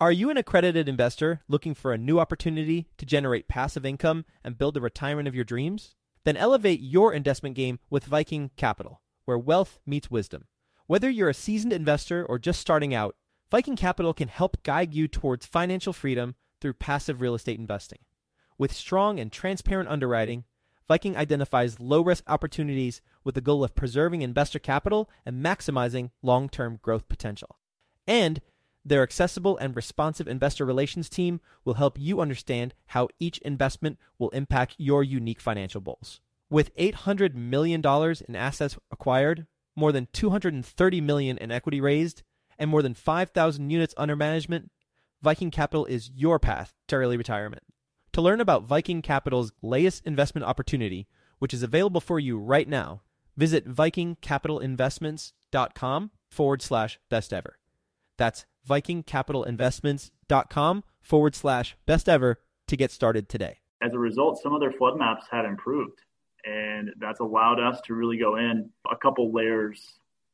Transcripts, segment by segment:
Are you an accredited investor looking for a new opportunity to generate passive income and build the retirement of your dreams? Then elevate your investment game with Viking Capital, where wealth meets wisdom. Whether you're a seasoned investor or just starting out, Viking Capital can help guide you towards financial freedom through passive real estate investing. With strong and transparent underwriting, Viking identifies low-risk opportunities with the goal of preserving investor capital and maximizing long-term growth potential. And their accessible and responsive investor relations team will help you understand how each investment will impact your unique financial goals. With $800 million in assets acquired, more than $230 million in equity raised, and more than 5,000 units under management, Viking Capital is your path to early retirement. To learn about Viking Capital's latest investment opportunity, which is available for you right now, visit vikingcapitalinvestments.com/best ever. That's vikingcapitalinvestments.com/best ever to get started today. As a result, some of their flood maps had improved, and that's allowed us to really go in a couple layers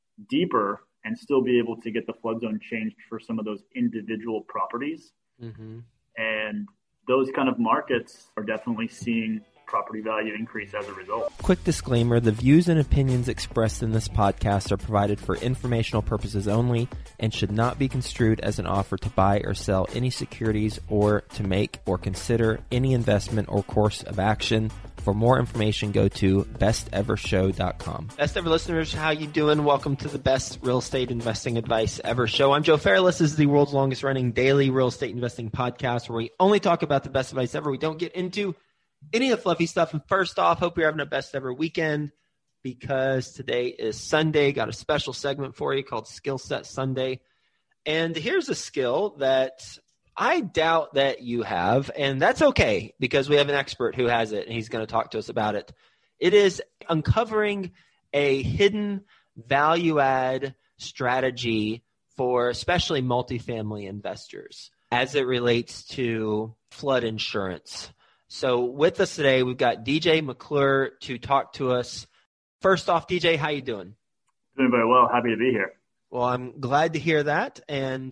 deeper and still be able to get the flood zone changed for some of those individual properties. Mm-hmm. And those kind of markets are definitely seeing property value increase as a result. Quick disclaimer, the views and opinions expressed in this podcast are provided for informational purposes only and should not be construed as an offer to buy or sell any securities or to make or consider any investment or course of action. For more information, go to bestevershow.com. Best Ever listeners, how you doing? Welcome to the Best Real Estate Investing Advice Ever Show. I'm Joe Fairless. This is the world's longest running daily real estate investing podcast where we only talk about the best advice ever. We don't get into any of the fluffy stuff. And first off, hope you're having a best ever weekend because today is Sunday. Got a special segment for you called Skill Set Sunday. And here's a skill that I doubt that you have, and that's okay because we have an expert who has it and he's going to talk to us about it. It is uncovering a hidden value add strategy for especially multifamily investors as it relates to flood insurance. So with us today, we've got DJ McClure to talk to us. First off, DJ, how you doing? Doing very well. Happy to be here. Well, I'm glad to hear that. And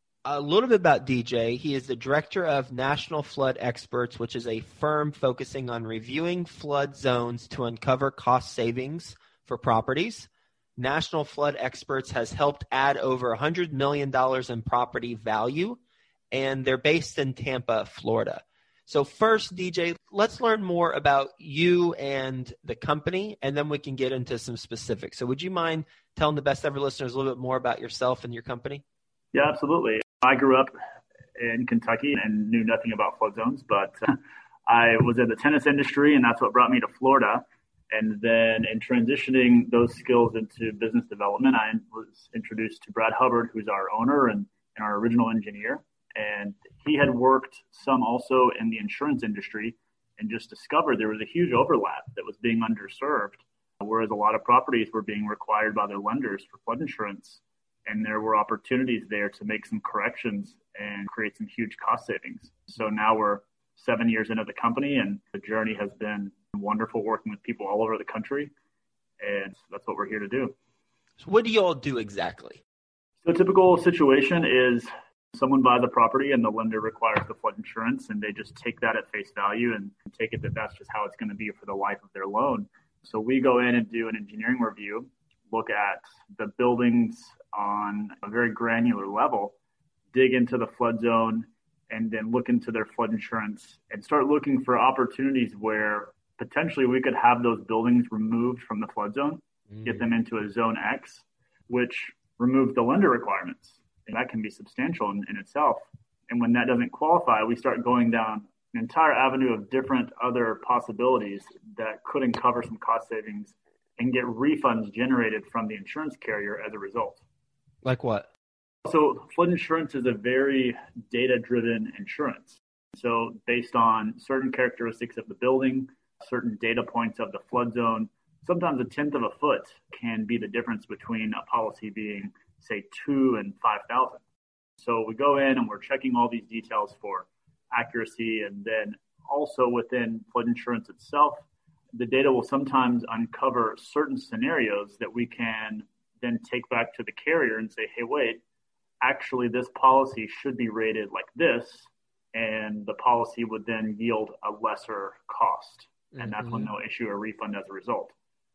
a little bit about DJ. He is the director of National Flood Experts, which is a firm focusing on reviewing flood zones to uncover cost savings for properties. National Flood Experts has helped add over $100 million in property value, and they're based in Tampa, Florida. So first, DJ, let's learn more about you and the company, and then we can get into some specifics. So would you mind telling the Best Ever listeners a little bit more about yourself and your company? Yeah, absolutely. I grew up in Kentucky and knew nothing about flood zones, but I was in the tennis industry, and that's what brought me to Florida. And then in transitioning those skills into business development, I was introduced to Brad Hubbard, who's our owner and our original engineer. And he had worked some also in the insurance industry and just discovered there was a huge overlap that was being underserved, whereas a lot of properties were being required by their lenders for flood insurance. And there were opportunities there to make some corrections and create some huge cost savings. So now we're 7 years into the company, and the journey has been wonderful working with people all over the country. And that's what we're here to do. So what do you all do exactly? So a typical situation is someone buys a property and the lender requires the flood insurance, and they just take that at face value and take it that that's just how it's going to be for the life of their loan. So we go in and do an engineering review, look at the buildings on a very granular level, dig into the flood zone, and then look into their flood insurance and start looking for opportunities where potentially we could have those buildings removed from the flood zone, get them into a zone X, which removes the lender requirements. And that can be substantial in itself. And when that doesn't qualify, we start going down an entire avenue of different other possibilities that could uncover some cost savings and get refunds generated from the insurance carrier as a result. Like what? So flood insurance is a very data-driven insurance. So based on certain characteristics of the building, certain data points of the flood zone, sometimes a tenth of a foot can be the difference between a policy being, say, 2 and 5,000. So we go in and we're checking all these details for accuracy. And then also within flood insurance itself, the data will sometimes uncover certain scenarios that we can then take back to the carrier and say, hey, wait, actually this policy should be rated like this, and the policy would then yield a lesser cost. And that's when they'll issue a refund as a result.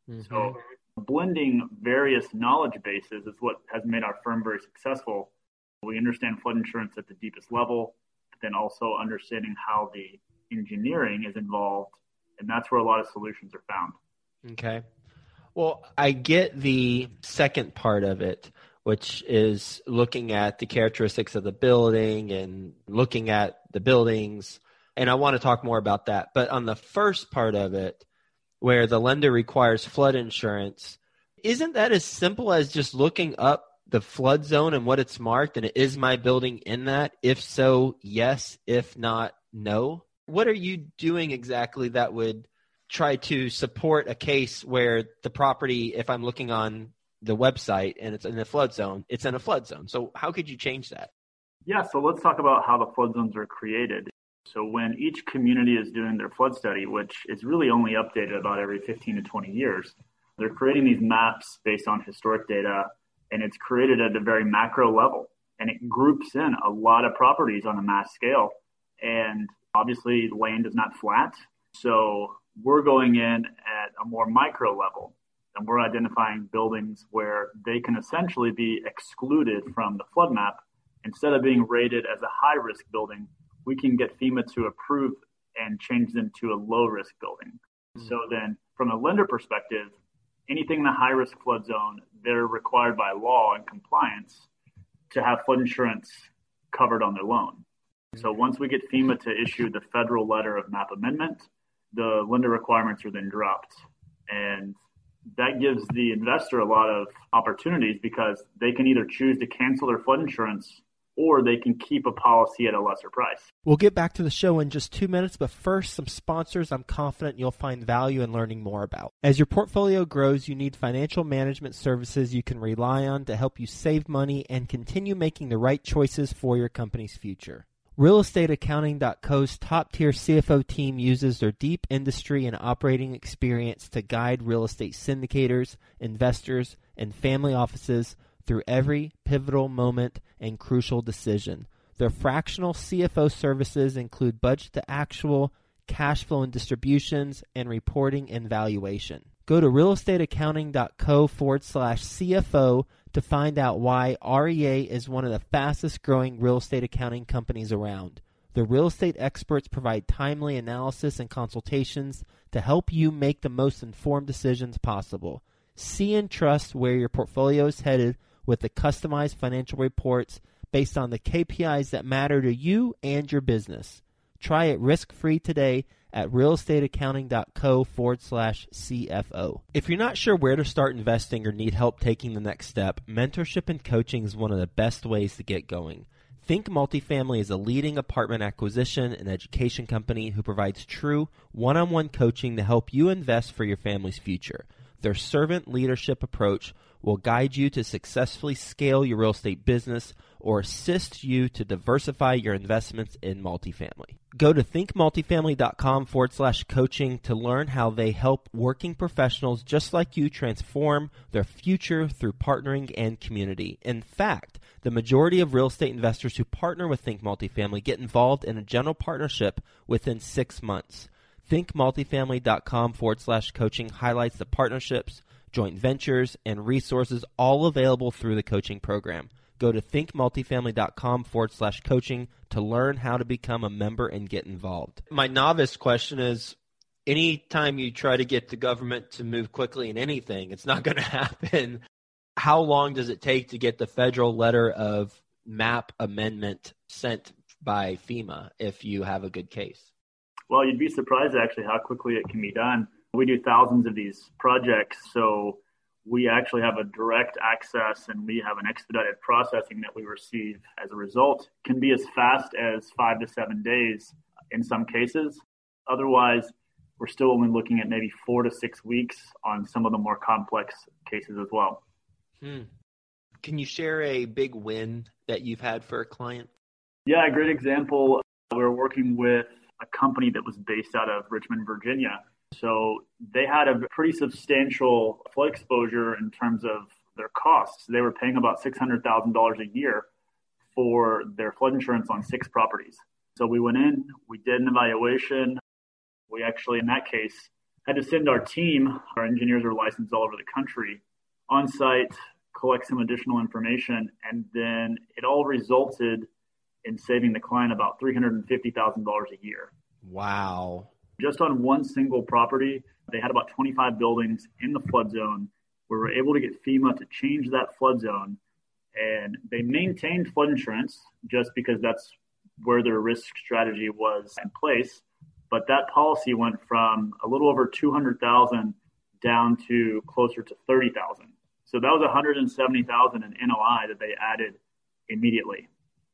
So blending various knowledge bases is what has made our firm very successful. We understand flood insurance at the deepest level, but then also understanding how the engineering is involved. And that's where a lot of solutions are found. Okay. Well, I get the second part of it, which is looking at the characteristics of the building and looking at the buildings. And I want to talk more about that. But on the first part of it, where the lender requires flood insurance, isn't that as simple as just looking up the flood zone and what it's marked? And is my building in that? If so, yes. If not, no. What are you doing exactly that would try to support a case where the property, if I'm looking on the website and it's in a flood zone, it's in a flood zone? So how could you change that? Yeah, so let's talk about how the flood zones are created. So when each community is doing their flood study, which is really only updated about every 15 to 20 years, they're creating these maps based on historic data, and it's created at a very macro level. And it groups in a lot of properties on a mass scale. And obviously, land is not flat. So we're going in at a more micro level, and we're identifying buildings where they can essentially be excluded from the flood map. Instead of being rated as a high-risk building, we can get FEMA to approve and change them to a low-risk building. So then from a lender perspective, anything in the high-risk flood zone, they're required by law and compliance to have flood insurance covered on their loan. So once we get FEMA to issue the federal letter of map amendment, the lender requirements are then dropped. And that gives the investor a lot of opportunities because they can either choose to cancel their flood insurance or they can keep a policy at a lesser price. We'll get back to the show in just 2 minutes, but first, some sponsors I'm confident you'll find value in learning more about. As your portfolio grows, you need financial management services you can rely on to help you save money and continue making the right choices for your company's future. RealestateAccounting.co's top-tier CFO team uses their deep industry and operating experience to guide real estate syndicators, investors, and family offices through every pivotal moment and crucial decision. Their fractional CFO services include budget to actual, cash flow and distributions, and reporting and valuation. Go to realestateaccounting.co/CFO to find out why REA is one of the fastest growing real estate accounting companies around. The real estate experts provide timely analysis and consultations to help you make the most informed decisions possible. See and trust where your portfolio is headed with the customized financial reports based on the KPIs that matter to you and your business. Try it risk-free today at realestateaccounting.co/CFO. If you're not sure where to start investing or need help taking the next step, mentorship and coaching is one of the best ways to get going. Think Multifamily is a leading apartment acquisition and education company who provides true one-on-one coaching to help you invest for your family's future. Their servant leadership approach will guide you to successfully scale your real estate business or assist you to diversify your investments in multifamily. Go to thinkmultifamily.com/coaching to learn how they help working professionals just like you transform their future through partnering and community. In fact, the majority of real estate investors who partner with Think Multifamily get involved in a general partnership within 6 months. thinkmultifamily.com/coaching highlights the partnerships, joint ventures, and resources all available through the coaching program. Go to thinkmultifamily.com/coaching to learn how to become a member and get involved. My novice question is, anytime you try to get the government to move quickly in anything, it's not going to happen. How long does it take to get the federal letter of map amendment sent by FEMA if you have a good case? Well, you'd be surprised actually how quickly it can be done. We do thousands of these projects, so we actually have a direct access and we have an expedited processing that we receive as a result. It can be as fast as 5 to 7 days in some cases. Otherwise, we're still only looking at maybe 4 to 6 weeks on some of the more complex cases as well. Can you share a big win that you've had for a client? Yeah, a great example. We're working with a company that was based out of Richmond, Virginia. So they had a pretty substantial flood exposure in terms of their costs. They were paying about $600,000 a year for their flood insurance on 6 properties. So we went in, we did an evaluation. We actually, in that case, had to send our team, our engineers are licensed all over the country, on site, collect some additional information, and then it all resulted in saving the client about $350,000 a year. Wow. Just on one single property, they had about 25 buildings in the flood zone. We were able to get FEMA to change that flood zone, and they maintained flood insurance just because that's where their risk strategy was in place. But that policy went from a little over 200,000 down to closer to 30,000. So that was 170,000 in NOI that they added immediately.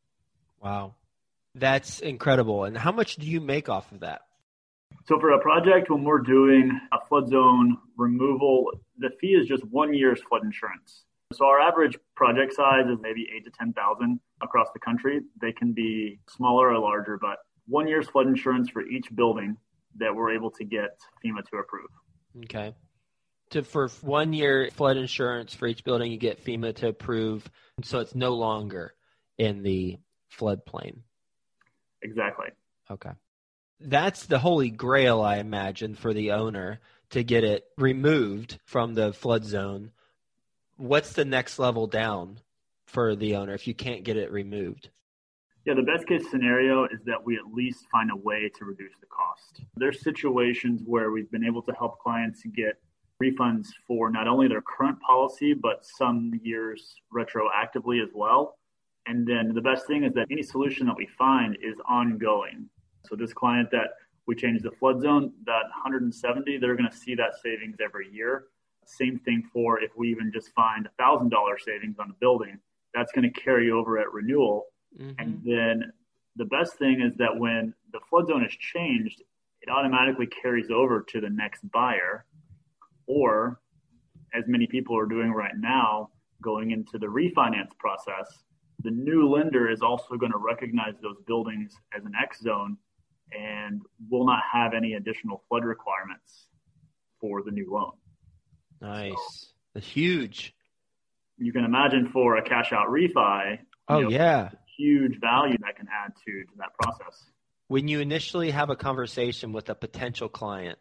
Wow. That's incredible. And how much do you make off of that? So for a project, when we're doing a flood zone removal, the fee is just 1 year's flood insurance. So our average project size is maybe 8 to 10,000 across the country. They can be smaller or larger, but 1 year's flood insurance for each building that we're able to get FEMA to approve. Okay. For 1 year flood insurance for each building, you get FEMA to approve. So it's no longer in the floodplain. Exactly. Okay. That's the holy grail, I imagine, for the owner to get it removed from the flood zone. What's the next level down for the owner if you can't get it removed? Yeah, the best case scenario is that we at least find a way to reduce the cost. There's situations where we've been able to help clients get refunds for not only their current policy, but some years retroactively as well. And then the best thing is that any solution that we find is ongoing. So this client that we changed the flood zone, that 170, they're going to see that savings every year. Same thing for if we even just find $1,000 savings on the building, that's going to carry over at renewal. Mm-hmm. And then the best thing is that when the flood zone is changed, it automatically carries over to the next buyer, or as many people are doing right now, going into the refinance process, the new lender is also going to recognize those buildings as an X zone and will not have any additional flood requirements for the new loan. Nice. So, that's huge. You can imagine for a cash out refi, huge value that can add to that process. When you initially have a conversation with a potential client,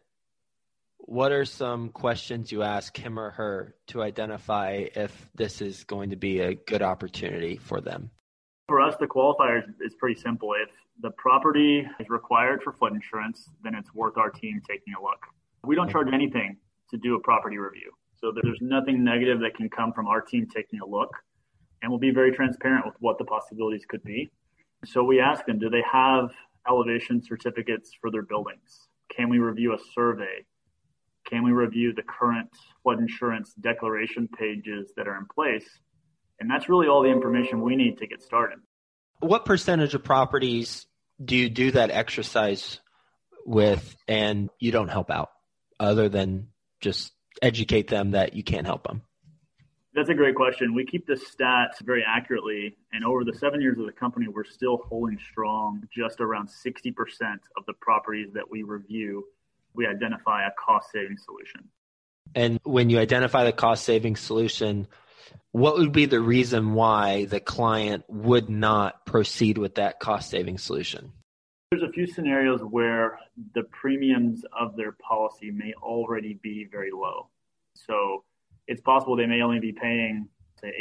what are some questions you ask him or her to identify if this is going to be a good opportunity for them? For us, the qualifier is pretty simple. If the property is required for flood insurance, then it's worth our team taking a look. We don't charge anything to do a property review. So there's nothing negative that can come from our team taking a look. And we'll be very transparent with what the possibilities could be. So we ask them, do they have elevation certificates for their buildings? Can we review a survey? Can we review the current flood insurance declaration pages that are in place? And that's really all the information we need to get started. What percentage of properties do you do that exercise with and you don't help out, other than just educate them that you can't help them? That's a great question. We keep the stats very accurately, and over the 7 years of the company, we're still holding strong. Just around 60% of the properties that we review, we identify a cost-saving solution. And when you identify the cost-saving solution, what would be the reason why the client would not proceed with that cost-saving solution? There's a few scenarios where the premiums of their policy may already be very low. So it's possible they may only be paying, say,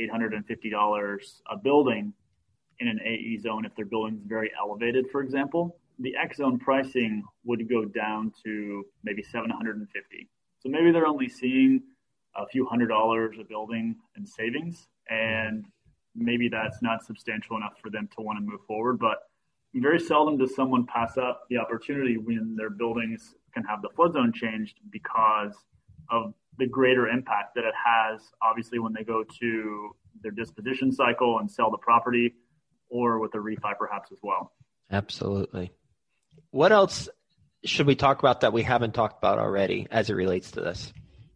$850 a building in an AE zone if their building is very elevated, for example. The X zone pricing would go down to maybe $750. So maybe they're only seeing a few $100s a building in savings, and maybe that's not substantial enough for them to want to move forward. But very seldom does someone pass up the opportunity when their buildings can have the flood zone changed because of the greater impact that it has, obviously, when they go to their disposition cycle and sell the property, or with a refi perhaps as well. Absolutely. What else should we talk about that we haven't talked about already as it relates to this?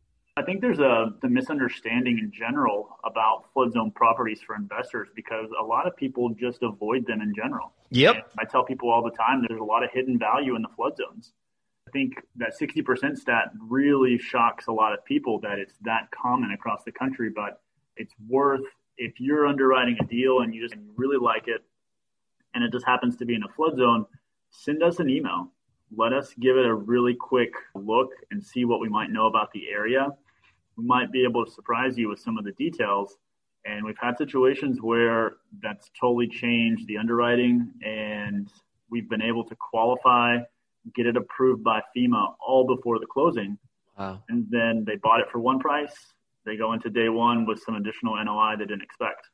I think there's the misunderstanding in general about flood zone properties for investors because a lot of people just avoid them in general. Yep. And I tell people all the time there's a lot of hidden value in the flood zones. I think that 60% stat really shocks a lot of people that it's that common across the country, but it's worth if you're underwriting a deal and you really like it, and it just happens to be in a flood zone, send us an email. Let us give it a really quick look and see what we might know about the area. We might be able to surprise you with some of the details. And we've had situations where that's totally changed the underwriting, and we've been able to qualify, get it approved by FEMA all before the closing. Wow. And then they bought it for one price. They go into day one with some additional NOI they didn't expect.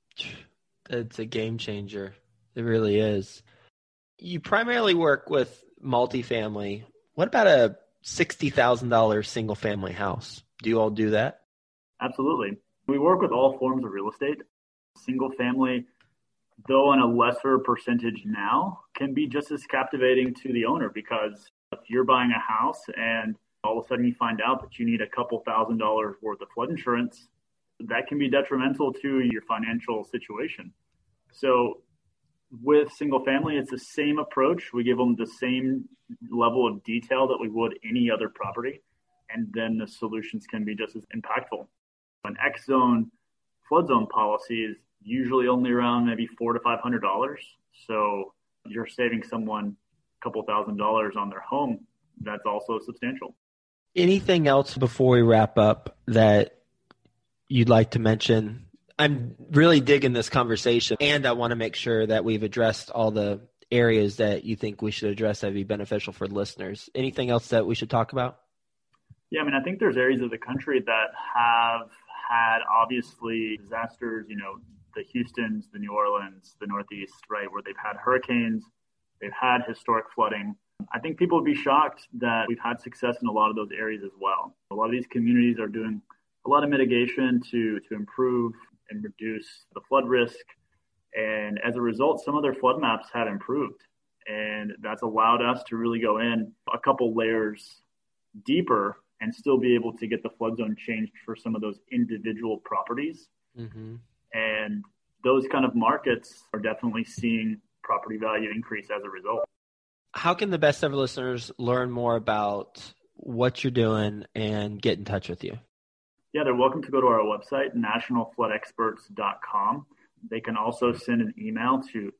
It's a game changer. It really is. You primarily work with multifamily. What about a $60,000 single family house? Do you all do that? Absolutely. We work with all forms of real estate. Single family, though on a lesser percentage now, can be just as captivating to the owner, because if you're buying a house and all of a sudden you find out that you need a couple $1,000s worth of flood insurance, that can be detrimental to your financial situation. So with single family, it's the same approach. We give them the same level of detail that we would any other property, and then the solutions can be just as impactful. An X zone flood zone policy is usually only around maybe $400 to $500. So you're saving someone a couple $1,000s on their home. That's also substantial. Anything else before we wrap up that you'd like to mention? I'm really digging this conversation, and I want to make sure that we've addressed all the areas that you think we should address that would be beneficial for listeners. Anything else that we should talk about? Yeah, I mean, I think there's areas of the country that have had obviously disasters, the Houstons, the New Orleans, the Northeast, right, where they've had hurricanes, they've had historic flooding. I think people would be shocked that we've had success in a lot of those areas as well. A lot of these communities are doing a lot of mitigation to improve and reduce the flood risk. And as a result, some of their flood maps have improved. And that's allowed us to really go in a couple layers deeper and still be able to get the flood zone changed for some of those individual properties. Mm-hmm. And those kind of markets are definitely seeing property value increase as a result. How can the Best Ever listeners learn more about what you're doing and get in touch with you? Yeah, they're welcome to go to our website, nationalfloodexperts.com. They can also send an email to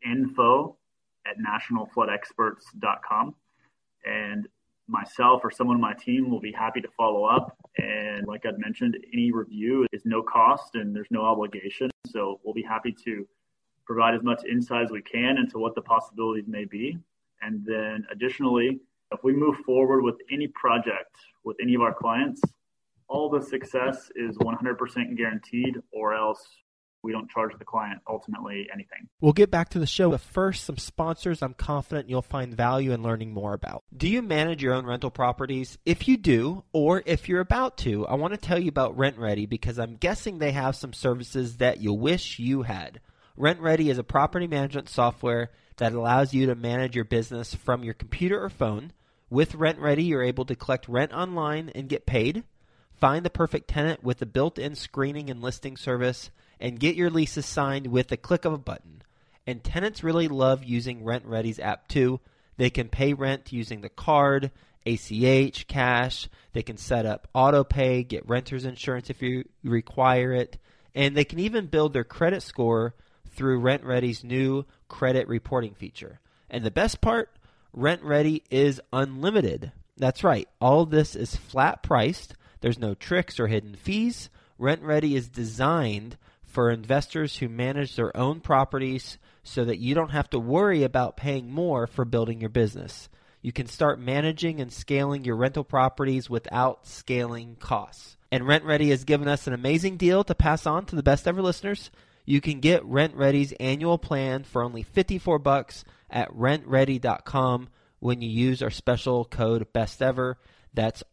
info@nationalfloodexperts.com. And myself or someone on my team will be happy to follow up. And like I'd mentioned, any review is no cost and there's no obligation. So we'll be happy to provide as much insight as we can into what the possibilities may be. And then additionally, if we move forward with any project with any of our clients, all the success is 100% guaranteed, or else we don't charge the client ultimately anything. We'll get back to the show, but first, some sponsors I'm confident you'll find value in learning more about. Do you manage your own rental properties? If you do, or if you're about to, I want to tell you about RentRedi, because I'm guessing they have some services that you wish you had. RentRedi is a property management software that allows you to manage your business from your computer or phone. With RentRedi, you're able to collect rent online and get paid, find the perfect tenant with a built-in screening and listing service, and get your leases signed with a click of a button. And tenants really love using RentRedi's app too. They can pay rent using the card, ACH, cash. They can set up auto pay, get renter's insurance if you require it. And they can even build their credit score through RentRedi's new credit reporting feature. And the best part, RentRedi is unlimited. That's right. All this is flat priced. There's no tricks or hidden fees. RentRedi is designed for investors who manage their own properties so that you don't have to worry about paying more for building your business. You can start managing and scaling your rental properties without scaling costs. And RentRedi has given us an amazing deal to pass on to the Best Ever listeners. You can get RentRedi's annual plan for only $54 at rentredi.com when you use our special code BESTEVER. That's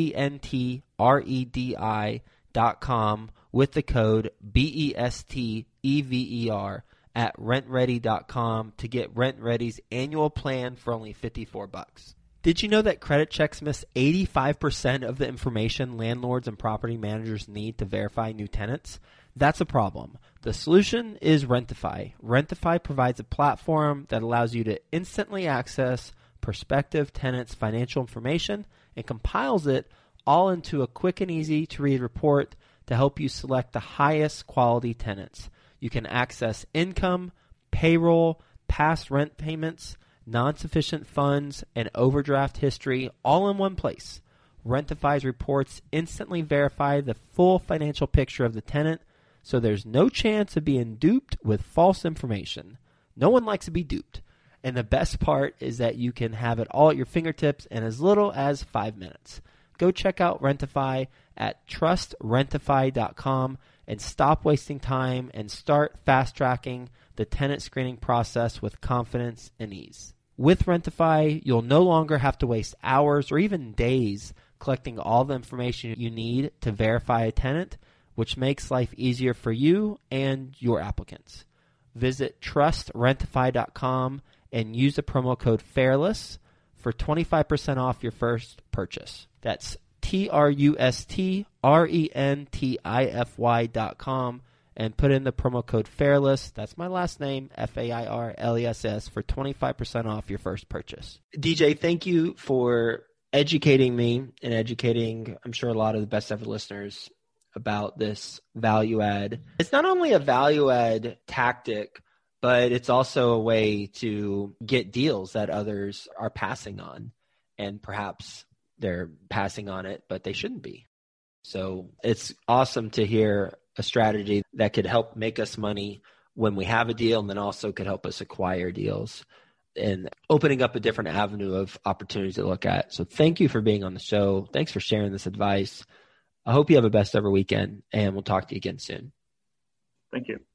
RentRedi.com with the code BESTEVER at rentredi.com to get RentRedi's annual plan for only $54. Did you know that credit checks miss 85% of the information landlords and property managers need to verify new tenants? That's a problem. The solution is Rentify. Rentify provides a platform that allows you to instantly access prospective tenants' financial information and compiles it all into a quick and easy to read report to help you select the highest quality tenants. You can access income, payroll, past rent payments, non-sufficient funds, and overdraft history all in one place. Rentify's reports instantly verify the full financial picture of the tenant, so there's no chance of being duped with false information. No one likes to be duped. And the best part is that you can have it all at your fingertips in as little as 5 minutes. Go check out Rentify at trustrentify.com and stop wasting time and start fast-tracking the tenant screening process with confidence and ease. With Rentify, you'll no longer have to waste hours or even days collecting all the information you need to verify a tenant, which makes life easier for you and your applicants. Visit trustrentify.com and use the promo code FAIRLESS for 25% off your first purchase. That's trustrentify.com and put in the promo code FAIRLESS. That's my last name, FAIRLESS, for 25% off your first purchase. DJ, thank you for educating me and educating, I'm sure, a lot of the best ever listeners about this value add. It's not only a value add tactic, but it's also a way to get deals that others are passing on, and perhaps they're passing on it, but they shouldn't be. So it's awesome to hear a strategy that could help make us money when we have a deal, and then also could help us acquire deals and opening up a different avenue of opportunities to look at. So thank you for being on the show. Thanks for sharing this advice. I hope you have a best ever weekend, and we'll talk to you again soon. Thank you.